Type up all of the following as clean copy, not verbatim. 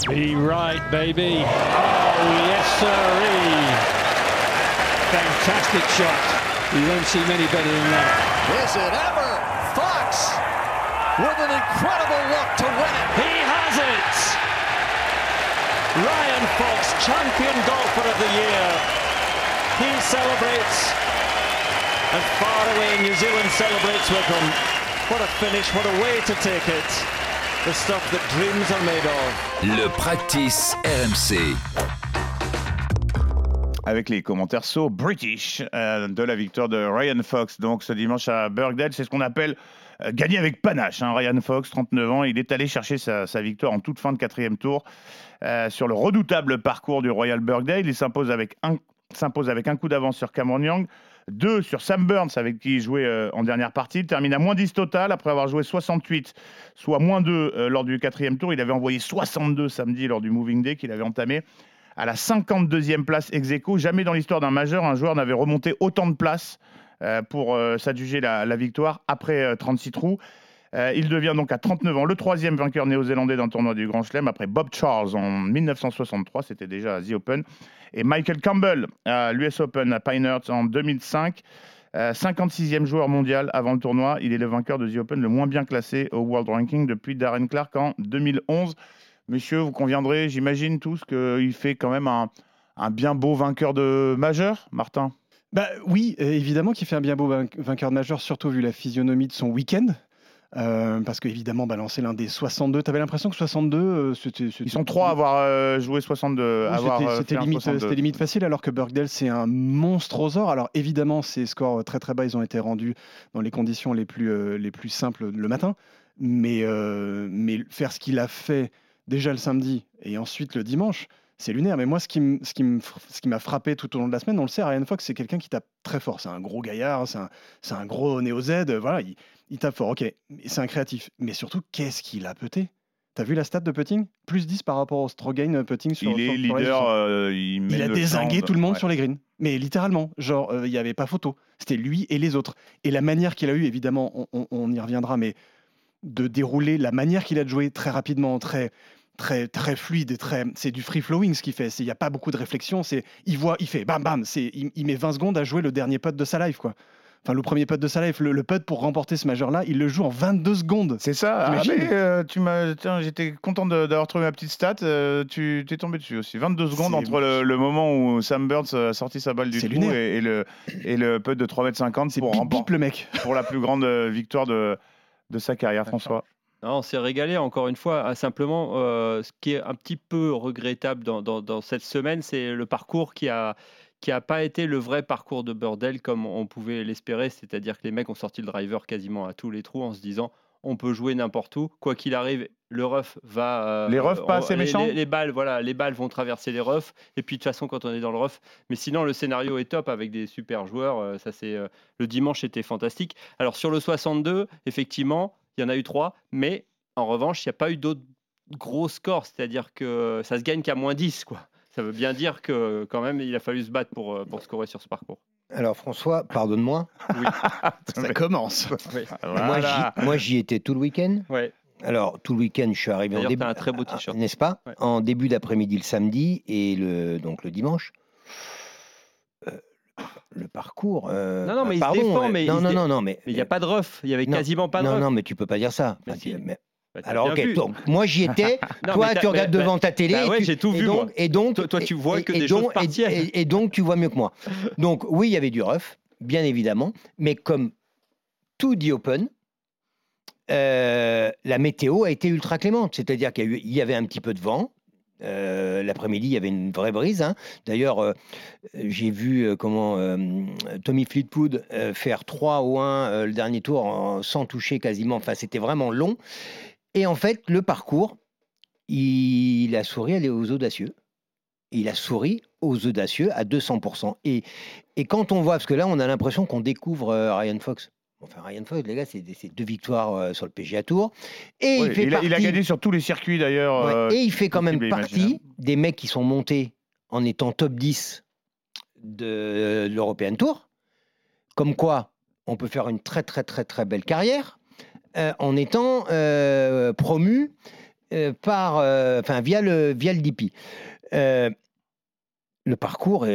Be right, baby. Oh, yes, sirree. Fantastic shot. You won't see many better than that. Is it ever? Fox with an incredible look to win it. He has it. Ryan Fox, champion golfer of the year. He celebrates, and far away New Zealand celebrates with him. What a finish, what a way to take it. The stuff that dreams are made of. Le practice RMC. Avec les commentaires so British de la victoire de Ryan Fox. Donc ce dimanche à Birkdale, c'est ce qu'on appelle gagner avec panache. Ryan Fox, 39 ans, il est allé chercher sa victoire en toute fin de quatrième tour sur le redoutable parcours du Royal Birkdale. Il s'impose avec un coup d'avance sur Cameron Young, 2 sur Sam Burns avec qui il jouait en dernière partie. Il termine à moins 10 total après avoir joué 68, soit moins 2 lors du quatrième tour. Il avait envoyé 62 samedi lors du Moving Day qu'il avait entamé à la 52e place ex-aequo. Jamais dans l'histoire d'un majeur, un joueur n'avait remonté autant de places pour s'adjuger la victoire après 36 trous. Il devient donc à 39 ans le 3e vainqueur néo-zélandais d'un tournoi du Grand Chelem après Bob Charles en 1963, c'était déjà à The Open, et Michael Campbell à l'US Open à Pinehurst en 2005. 56e joueur mondial avant le tournoi. Il est le vainqueur de The Open le moins bien classé au World Ranking depuis Darren Clarke en 2011. Messieurs, vous conviendrez, j'imagine tous, qu'il fait quand même un bien beau vainqueur de majeur, Martin ? Oui, évidemment qu'il fait un bien beau vainqueur de majeur, surtout vu la physionomie de son week-end. Parce qu'évidemment, balancer l'un des 62, tu avais l'impression que 62, c'était... Ils sont 3 à avoir joué 62. C'était limite facile, alors que Birkdale, c'est un monstre aux ors. Alors évidemment, ces scores très très bas, ils ont été rendus dans les conditions les plus simples le matin. Mais faire ce qu'il a fait déjà le samedi et ensuite le dimanche, c'est lunaire. Mais moi, ce qui m'a frappé tout au long de la semaine, on le sait, Ryan Fox, c'est quelqu'un qui tape très fort. C'est un gros gaillard, c'est un gros néo-Z. Voilà, il tape fort, ok. C'est un créatif. Mais surtout, qu'est-ce qu'il a putté ? T'as vu la stat de putting ? Plus 10 par rapport au Strogain putting sur il est leader, il a dézingué tout le monde sur les greens. Mais littéralement, genre, il n'y avait pas photo. C'était lui et les autres. Et la manière qu'il a eu, évidemment, on y reviendra, mais de dérouler, la manière qu'il a de jouer très rapidement, très fluide, c'est du free flowing ce qu'il fait. Il n'y a pas beaucoup de réflexion. Il fait bam bam. Il met 20 secondes à jouer le dernier putt de sa life, quoi. Enfin, le premier putt de sa life, le putt pour remporter ce majeur-là, il le joue en 22 secondes. C'est ça. J'étais content d'avoir trouvé ma petite stat. Tu t'es tombé dessus aussi. 22 secondes entre le moment où Sam Burns a sorti sa balle du trou et le putt de 3,50 m. C'est bip le mec. Pour la plus grande victoire de sa carrière, François. Non, on s'est régalé encore une fois. Simplement, ce qui est un petit peu regrettable dans cette semaine, c'est le parcours qui a pas été le vrai parcours de Birkdale comme on pouvait l'espérer. C'est-à-dire que les mecs ont sorti le driver quasiment à tous les trous en se disant on peut jouer n'importe où. Quoi qu'il arrive, le rough va... les roughs pas assez méchants. Les balles vont traverser les roughs. Et puis de toute façon, quand on est dans le rough... Mais sinon, le scénario est top avec des super joueurs. Le dimanche était fantastique. Alors sur le 62, effectivement... Il y en a eu 3, mais en revanche, il n'y a pas eu d'autres gros scores. C'est-à-dire que ça se gagne qu'à moins 10, quoi. Ça veut bien dire que quand même, il a fallu se battre pour scorer sur ce parcours. Alors François, pardonne-moi. Oui. Ça commence. Oui. Voilà. Moi, j'y étais tout le week-end. Ouais. Alors, tout le week-end, je suis arrivé D'ailleurs, en début... t'as un très beau t-shirt. N'est-ce pas ? Ouais. En début d'après-midi le samedi et le dimanche. Le parcours. Non, mais il se défend, mais mais il n'y a pas de rough. Il y avait quasiment pas de rough. Non, mais tu peux pas dire ça. Mais si. Alors, ok, donc, moi j'y étais. Toi, tu regardes devant ta télé. Ouais, j'ai tout vu, moi. Et donc, toi, tu vois que des choses partielles. Et donc, tu vois mieux que moi. Donc, oui, il y avait du rough, bien évidemment. Mais comme tout The Open, la météo a été ultra clémente. C'est-à-dire qu'il y avait un petit peu de vent. L'après-midi, il y avait une vraie brise. Hein. D'ailleurs, j'ai vu Tommy Fleetwood faire 3 ou 1 le dernier tour sans toucher quasiment. Enfin, c'était vraiment long. Et en fait, le parcours, il a souri aux audacieux. Il a souri aux audacieux à 200%. Et quand on voit, parce que là, on a l'impression qu'on découvre Ryan Fox. Enfin, Ryan Fox, les gars, c'est 2 victoires sur le PGA Tour. Et il a gagné sur tous les circuits d'ailleurs. Et il fait quand même partie des mecs qui sont montés en étant top 10 de l'European Tour. Comme quoi, on peut faire une très très très très belle carrière en étant promu via le DP. Le parcours,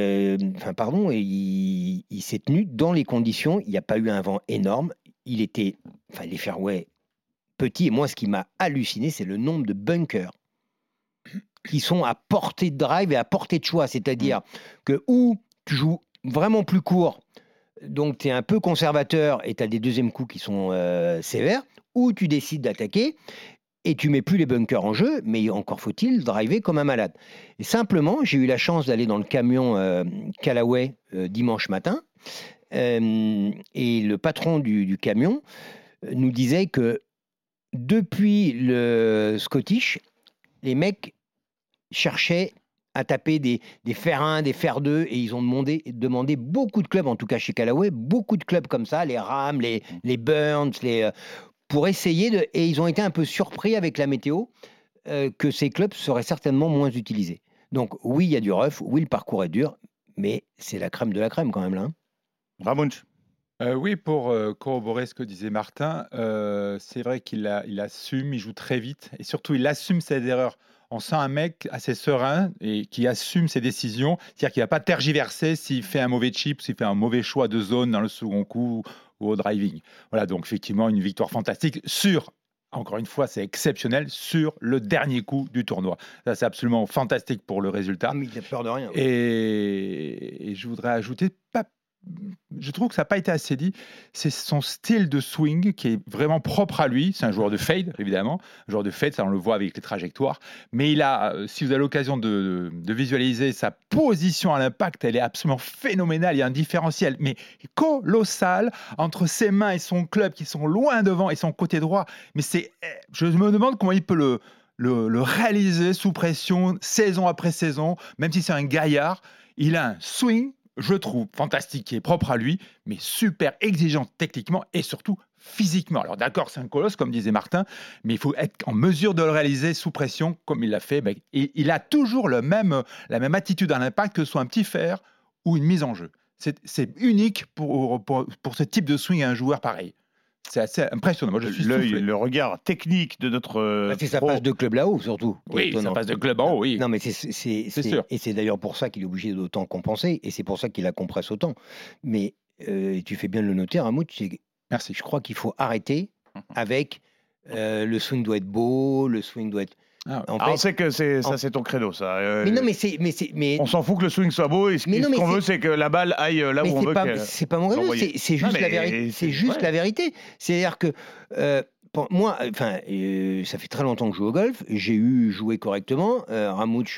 il s'est tenu dans les conditions. Il n'y a pas eu un vent énorme. Les fairways petits. Et moi, ce qui m'a halluciné, c'est le nombre de bunkers qui sont à portée de drive et à portée de choix. C'est-à-dire que ou tu joues vraiment plus court, donc tu es un peu conservateur et tu as des deuxièmes coups qui sont sévères, ou tu décides d'attaquer et tu mets plus les bunkers en jeu, mais encore faut-il driver comme un malade. Et simplement, j'ai eu la chance d'aller dans le camion Callaway dimanche matin, et le patron du camion nous disait que depuis le Scottish, les mecs cherchaient à taper des fer 1, des fer 2, et ils ont demandé beaucoup de clubs, en tout cas chez Callaway, beaucoup de clubs comme ça, les Rams, les Burns, pour essayer et ils ont été un peu surpris avec la météo que ces clubs seraient certainement moins utilisés. Donc oui, il y a du rough, oui, le parcours est dur, mais c'est la crème de la crème quand même là. Ramonch. Oui, pour corroborer ce que disait Martin, c'est vrai qu'il assume, il joue très vite et surtout il assume ses erreurs. On sent un mec assez serein et qui assume ses décisions, c'est-à-dire qu'il ne va pas tergiverser s'il fait un mauvais chip, s'il fait un mauvais choix de zone dans le second coup ou au driving. Voilà, donc effectivement une victoire fantastique encore une fois, c'est exceptionnel, sur le dernier coup du tournoi. Ça, c'est absolument fantastique pour le résultat. Mais il n'a peur de rien. Et je voudrais ajouter, je trouve que ça n'a pas été assez dit, c'est son style de swing qui est vraiment propre à lui. C'est un joueur de fade, évidemment. Un joueur de fade, ça on le voit avec les trajectoires. Mais il a, si vous avez l'occasion de visualiser sa position à l'impact, elle est absolument phénoménale. Il y a un différentiel, mais colossal, entre ses mains et son club qui sont loin devant et son côté droit. Mais je me demande comment il peut le réaliser sous pression, saison après saison, même si c'est un gaillard. Il a un swing, je trouve, fantastique, qui est propre à lui, mais super exigeant techniquement et surtout physiquement. Alors d'accord, c'est un colosse, comme disait Martin, mais il faut être en mesure de le réaliser sous pression, comme il l'a fait. Il a toujours la même attitude à l'impact, que ce soit un petit fer ou une mise en jeu. C'est unique pour ce type de swing à un joueur pareil. C'est assez impressionnant. Moi, je suis soufflé. Le regard technique de notre. C'est ça passe de club là-haut, surtout. Oui, ça passe de club en haut, oui. Non, mais c'est sûr. Et c'est d'ailleurs pour ça qu'il est obligé d'autant compenser, et c'est pour ça qu'il la compresse autant. Mais tu fais bien de le noter, Ramout. Merci. Je crois qu'il faut arrêter avec le swing doit être beau, le swing doit être. On sait que c'est ton credo, ça. Mais non, mais on s'en fout que le swing soit beau, et ce qu'on veut, c'est que la balle aille là où on veut qu'elle. C'est pas mon credo, c'est juste la vérité. C'est juste la vérité. C'est-à-dire que moi, ça fait très longtemps que je joue au golf. J'ai joué correctement. Ramoutch,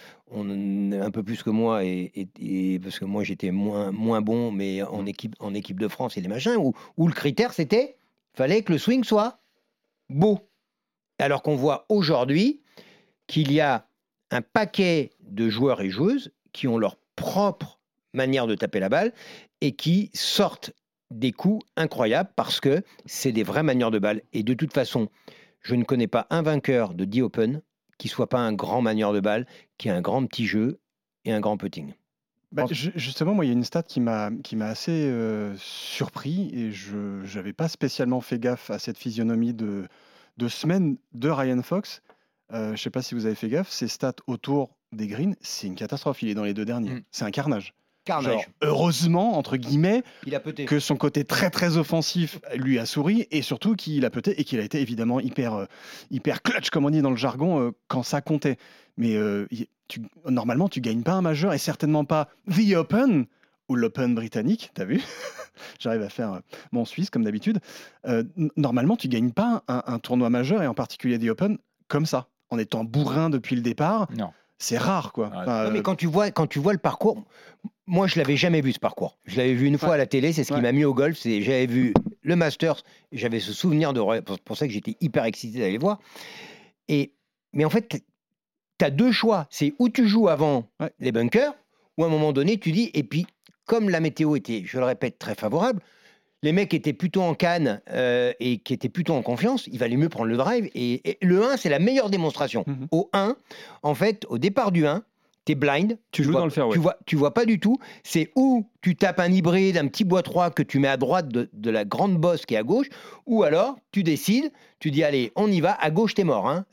un peu plus que moi, et parce que moi j'étais moins bon, mais en équipe de France et des machins, où le critère c'était, fallait que le swing soit beau. Alors qu'on voit aujourd'hui qu'il y a un paquet de joueurs et joueuses qui ont leur propre manière de taper la balle et qui sortent des coups incroyables parce que c'est des vraies manières de balle. Et de toute façon, je ne connais pas un vainqueur de The Open qui ne soit pas un grand manieur de balle, qui a un grand petit jeu et un grand putting. Justement, moi, il y a une stat qui m'a assez surpris, et je n'avais pas spécialement fait gaffe à cette physionomie de semaine de Ryan Fox. Je ne sais pas si vous avez fait gaffe, ses stats autour des greens, c'est une catastrophe. Il est dans les deux derniers. C'est un carnage. Genre, heureusement, entre guillemets, que son côté très très offensif lui a souri, et surtout qu'il a peuté et qu'il a été évidemment hyper clutch, comme on dit dans le jargon, quand ça comptait. Mais normalement, tu gagnes pas un majeur, et certainement pas The Open ou l'Open britannique, t'as vu? J'arrive à faire mon suisse comme d'habitude. Normalement, tu gagnes pas un tournoi majeur, et en particulier The Open, comme ça, en étant bourrin depuis le départ. Non. C'est rare, quoi. Non, mais quand tu vois le parcours, moi je l'avais jamais vu ce parcours. Je l'avais vu une fois à la télé, c'est ce qui m'a mis au golf. J'avais vu le Masters, j'avais ce souvenir pour ça que j'étais hyper excité d'aller voir. Mais en fait, tu as deux choix. C'est où tu joues avant les bunkers, ou à un moment donné tu dis, et puis comme la météo était, je le répète, très favorable, les mecs étaient plutôt en canne et qui étaient plutôt en confiance, il valait mieux prendre le drive. Et le 1, c'est la meilleure démonstration. Au 1, en fait, au départ du 1, t'es blind. Tu joues dans le fairway. Tu vois pas du tout. C'est où tu tapes un hybride, un petit bois 3 que tu mets à droite de la grande bosse qui est à gauche, ou alors tu décides, tu dis allez, on y va, à gauche t'es mort. Hein.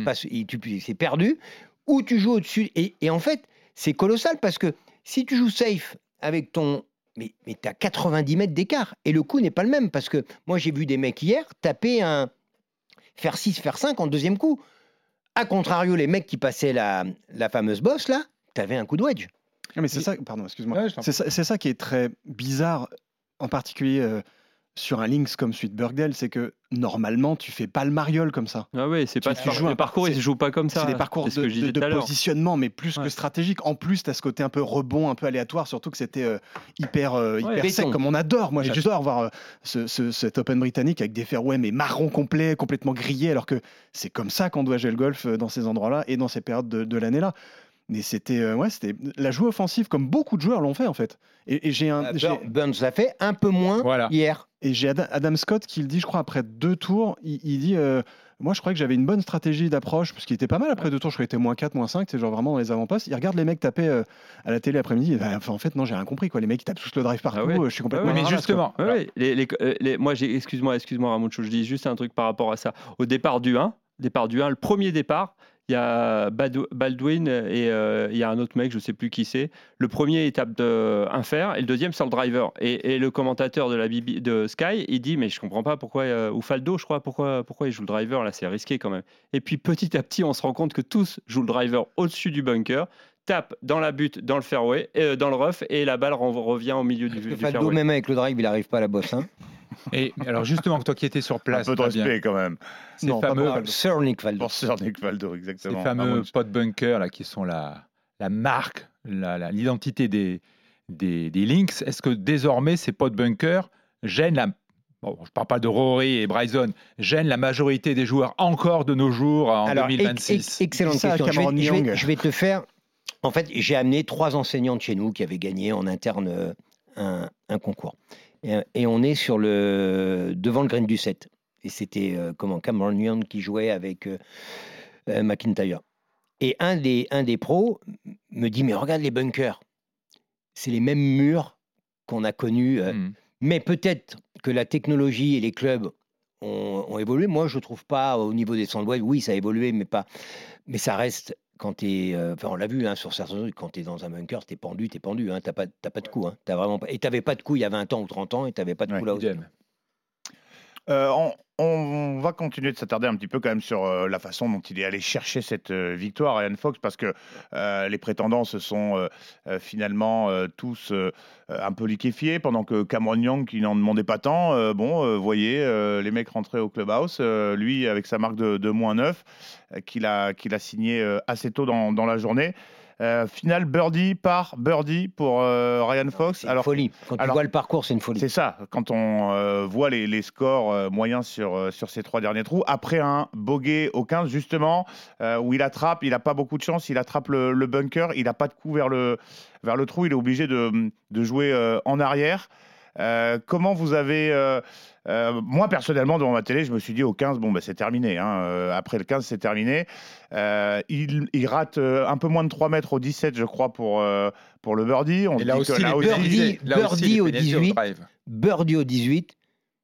C'est perdu. Ou tu joues au-dessus. Et en fait, c'est colossal parce que si tu joues safe avec ton... Mais tu as 90 mètres d'écart. Et le coup n'est pas le même. Parce que moi, j'ai vu des mecs hier taper faire 6, faire 5 en deuxième coup. A contrario, les mecs qui passaient la fameuse bosse, là, tu avais un coup de wedge. Non, mais c'est ça, pardon, excuse-moi. Ouais, c'est ça qui est très bizarre, en particulier sur un links comme celui de Birkdale, c'est que normalement, tu fais pas le mariole comme ça. Ah oui, c'est pas le parcours, il se joue pas comme ça. C'est des parcours de positionnement, mais plus que stratégique. En plus, tu as ce côté un peu rebond, un peu aléatoire, surtout que c'était hyper sec, comme on adore. Moi, j'adore voir cet Open britannique avec des fairways mais marron complet, complètement grillé, alors que c'est comme ça qu'on doit jouer le golf dans ces endroits-là et dans ces périodes de l'année-là. Mais c'était la jouée offensive comme beaucoup de joueurs l'ont fait en fait. Et Burns l'a fait un peu moins hier. Et j'ai Adam Scott qui le dit, je crois, après 2 tours, il dit moi je croyais que j'avais une bonne stratégie d'approche, parce qu'il était pas mal après 2 tours, je crois qu'il était -4, -5, c'est genre vraiment dans les avant-postes. Il regarde les mecs taper à la télé après-midi, en fait non, j'ai rien compris quoi. Les mecs ils tapent tous le drive partout, je suis complètement mais justement, moi excuse-moi Ramucho, je dis juste un truc par rapport à ça. Au départ du 1, le premier départ, il y a Baldwin et il y a un autre mec, je ne sais plus qui c'est. Le premier, il tape un fer et le deuxième sur le driver. Et le commentateur de Sky, il dit mais je ne comprends pas pourquoi, ou Faldo, je crois, pourquoi il joue le driver, là c'est risqué quand même. Et puis petit à petit, on se rend compte que tous jouent le driver au-dessus du bunker, tape dans la butte, dans le fairway, dans le rough, et la balle revient au milieu du Faldo, fairway. Même avec le drive, il n'arrive pas à la bosse. Hein. Et alors justement, toi qui étais sur place, un peu de respect quand même. Ces fameux Sir Nick Faldo. Sir Nick Faldo, exactement. Ces fameux pot bunker là qui sont la marque, l'identité des links. Est-ce que désormais ces pot bunkers gênent je ne parle pas de Rory et Bryson, gênent la majorité des joueurs encore de nos jours en 2026? Excellente question. Je vais te faire. En fait, j'ai amené 3 enseignantes chez nous qui avaient gagné en interne un concours. Et on est devant le green du 7. Et c'était Cameron Young qui jouait avec McIntyre. Et un des pros me dit mais regarde les bunkers. C'est les mêmes murs qu'on a connus. Mais peut-être que la technologie et les clubs ont évolué. Moi, je ne trouve pas au niveau des sandways. Oui, ça a évolué, mais ça reste... Quand on l'a vu sur certains trucs, quand tu es dans un bunker, tu es pendu, hein, t'as pas de coup. Hein, et tu n'avais pas de coup il y a 20 ans ou 30 ans, et tu n'avais pas de coup là aussi. On va continuer de s'attarder un petit peu quand même sur la façon dont il est allé chercher cette victoire, Ryan Fox, parce que les prétendants se sont finalement tous un peu liquéfiés, pendant que Cameron Young, qui n'en demandait pas tant, voyez les mecs rentrer au clubhouse, lui avec sa marque de -9, qu'il a signé assez tôt dans la journée. Final birdie par birdie pour Ryan Fox. C'est une folie. Quand tu vois le parcours, c'est une folie. C'est ça. Quand on voit les scores moyens sur ces 3 derniers trous, après un bogey au 15, justement, où il n'a pas beaucoup de chance, il attrape le bunker, il n'a pas de coup vers le trou, il est obligé de jouer en arrière. Comment vous avez... moi, personnellement, devant ma télé, je me suis dit au 15, c'est terminé. Hein. Après le 15, c'est terminé. Il rate un peu moins de 3 mètres au 17, je crois, pour le birdie. Et là aussi, birdie au 18. Birdie au 18.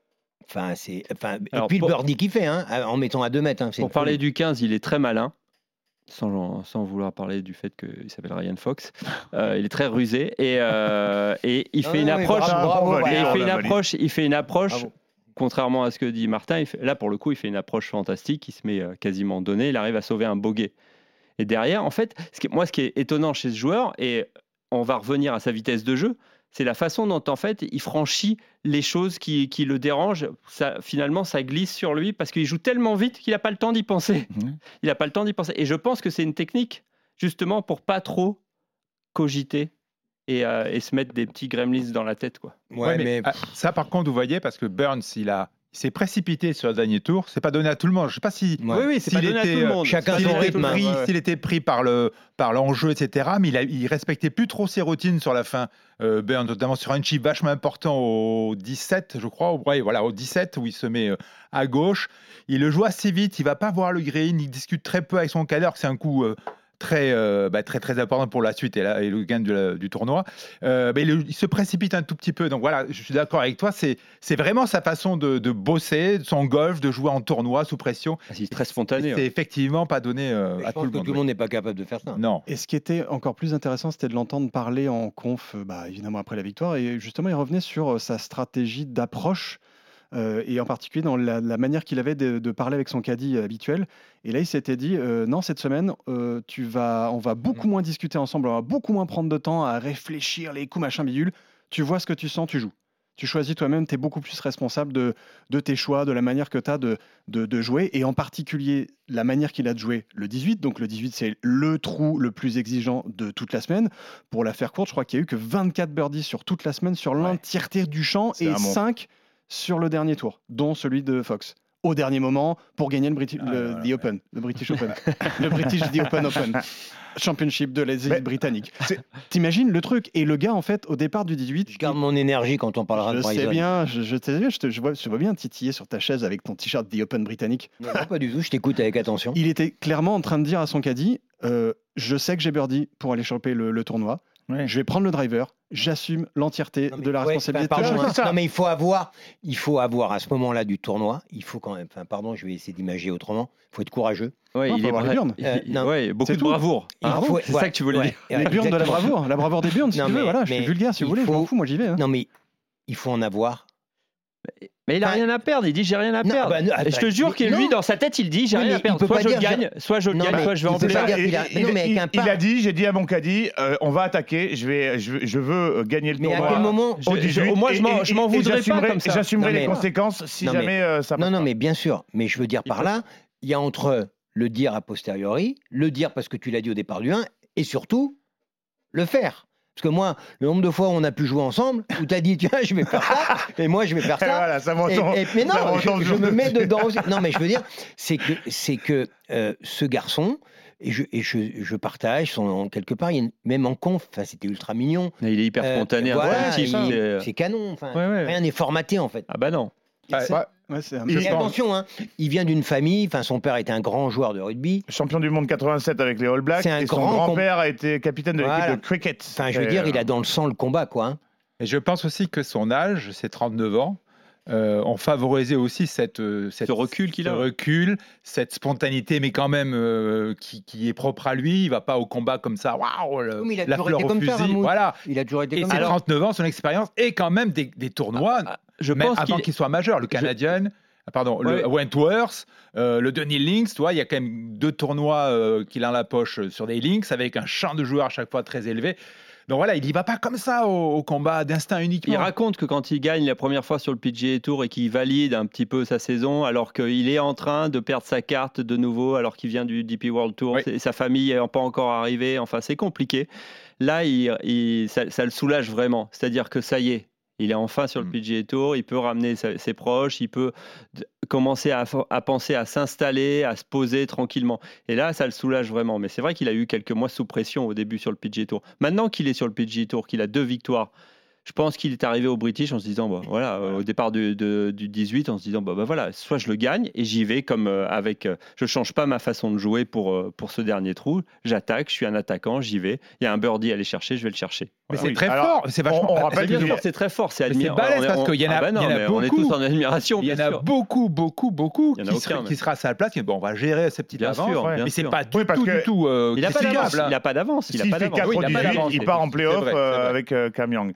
Et puis le birdie qu'il fait, en mettant à 2 mètres. Hein, pour parler du 15, il est très malin. Sans vouloir parler du fait qu'il s'appelle Ryan Fox, il est très rusé et il fait une approche. Il fait une approche. Contrairement à ce que dit Martin, là pour le coup, il fait une approche fantastique. Il se met quasiment donné. Il arrive à sauver un bogey. Et derrière, en fait, ce qui est étonnant chez ce joueur, et on va revenir à sa vitesse de jeu, c'est la façon dont en fait il franchit les choses qui le dérangent. Finalement, ça glisse sur lui parce qu'il joue tellement vite qu'il n'a pas le temps d'y penser. Il n'a pas le temps d'y penser. Et je pense que c'est une technique justement pour pas trop cogiter et se mettre des petits gremlins dans la tête, quoi. Mais ça, par contre, vous voyez, parce que Burns, il s'est précipité sur le dernier tour. C'est pas donné à tout le monde. Je sais pas si. Oui, c'est pas donné à tout le monde. Chacun son rythme. S'il était pris par l'enjeu, etc. Mais il respectait plus trop ses routines sur la fin. Burns, notamment sur un chip vachement important au 17, je crois. Au 17 où il se met à gauche. Il le joue assez vite. Il va pas voir le green. Il discute très peu avec son cadre. C'est un coup très important pour la suite et le gain du tournoi. Il se précipite un tout petit peu. Donc voilà, je suis d'accord avec toi. C'est vraiment sa façon de bosser, son golf, de jouer en tournoi sous pression. C'est très spontané. C'est effectivement pas donné à tout le monde. Tout le monde n'est pas capable de faire ça. Non. Et ce qui était encore plus intéressant, c'était de l'entendre parler en conf, évidemment après la victoire. Et justement, il revenait sur sa stratégie d'approche. Et en particulier dans la manière qu'il avait de parler avec son caddie habituel. Et là, il s'était dit, non, cette semaine, on va beaucoup moins discuter ensemble, on va beaucoup moins prendre de temps à réfléchir les coups, machin, bidule. Tu vois ce que tu sens, tu joues. Tu choisis toi-même, tu es beaucoup plus responsable de tes choix, de la manière que tu as de jouer, et en particulier la manière qu'il a de jouer le 18. Donc le 18, c'est le trou le plus exigeant de toute la semaine. Pour la faire courte, je crois qu'il y a eu que 24 birdies sur toute la semaine, sur l'entièreté du champ, et 5 sur le dernier tour, dont celui de Fox. Au dernier moment, pour gagner The Open, le British Open, le British The Open Championship de les îles britanniques. T'imagines le truc. Et le gars, en fait, au départ du 18... Je garde mon énergie quand on parlera de Bryson. Je sais bien, je vois bien titiller sur ta chaise avec ton t-shirt The Open britannique. Non, pas du tout, je t'écoute avec attention. Il était clairement en train de dire à son caddie, je sais que j'ai birdie pour aller choper le tournoi. Ouais. Je vais prendre le driver, j'assume l'entièreté de la responsabilité. Non, mais il faut avoir à ce moment-là du tournoi, il faut quand même, je vais essayer d'imager autrement, il faut être courageux. Ouais, il avoir les burnes. Beaucoup de bravoure. C'est ça que tu voulais dire. Les burnes de la bravoure des burnes, si tu veux. Voilà, je suis vulgaire, si vous voulez, je m'en fous, moi j'y vais. Non, mais il faut en avoir. Mais il n'a rien à perdre, il dit j'ai rien à perdre. Et je te jure que lui, dans sa tête, il dit j'ai rien à perdre. Soit je gagne, soit je vais en plaire. Il a dit, j'ai dit à mon caddie, on va attaquer, je veux gagner le tournoi. Mais à quel moment Moi, je m'en voudrais pas comme ça. J'assumerai les conséquences si jamais ça passe. Non, mais bien sûr. Mais je veux dire par là, il y a entre le dire a posteriori, le dire parce que tu l'as dit au départ du 1, et surtout, le faire. Parce que moi, le nombre de fois où on a pu jouer ensemble, où tu as dit, tiens, je vais faire ça, et moi, je vais faire ça. Voilà, ça m'entend. Mais non, je me mets dedans aussi. Non, mais je veux dire, c'est que ce garçon, et je partage, quelque part, même en conf, c'était ultra mignon. Il est hyper spontané, c'est canon. Rien n'est formaté, en fait. Ah bah non. Et attention, il vient d'une famille, son père était un grand joueur de rugby. Champion du monde 87 avec les All Blacks. Et son grand-père a été capitaine de l'équipe de cricket. Je veux dire, il a dans le sang le combat, quoi. Et je pense aussi que son âge, c'est 39 ans, ont favorisé aussi ce recul qu'il a. Recul, cette spontanéité, mais quand même qui est propre à lui. Il va pas au combat comme ça. Waouh, la fleur au fusil. Voilà. Il a toujours été comme ça. Et ses 39 ans, son expérience et quand même des tournois. Je pense avant qu'il soit majeur, le Canadien, le Wentworth, le Denis Links, il y a quand même 2 tournois qu'il a dans la poche sur des Links avec un champ de joueurs à chaque fois très élevé. Donc voilà, il n'y va pas comme ça au combat d'instinct uniquement. Il raconte que quand il gagne la première fois sur le PGA Tour et qu'il valide un petit peu sa saison, alors qu'il est en train de perdre sa carte de nouveau, alors qu'il vient du DP World Tour, et sa famille n'est pas encore arrivée, c'est compliqué. Là, ça le soulage vraiment. C'est-à-dire que ça y est, il est enfin sur le PGA Tour, il peut ramener ses proches, il peut commencer à penser à s'installer, à se poser tranquillement. Et là, ça le soulage vraiment. Mais c'est vrai qu'il a eu quelques mois sous pression au début sur le PGA Tour. Maintenant qu'il est sur le PGA Tour, qu'il a 2 victoires, je pense qu'il est arrivé au British en se disant, au départ du 18, en se disant, voilà, soit je le gagne et j'y vais comme je change pas ma façon de jouer pour ce dernier trou. J'attaque, je suis un attaquant, j'y vais. Il y a un birdie à aller chercher, je vais le chercher. Mais c'est très fort, c'est vachement. On rappelle bien sûr, c'est très fort, c'est admirable. C'est balèze parce qu'il y en a beaucoup. On est tous en admiration. Il y en a beaucoup qui sera à sa place. On va gérer ces petites avances. Mais c'est pas du tout. Il n'a pas d'avance. Il n'a pas d'avance. Il part en playoff avec Cam Young.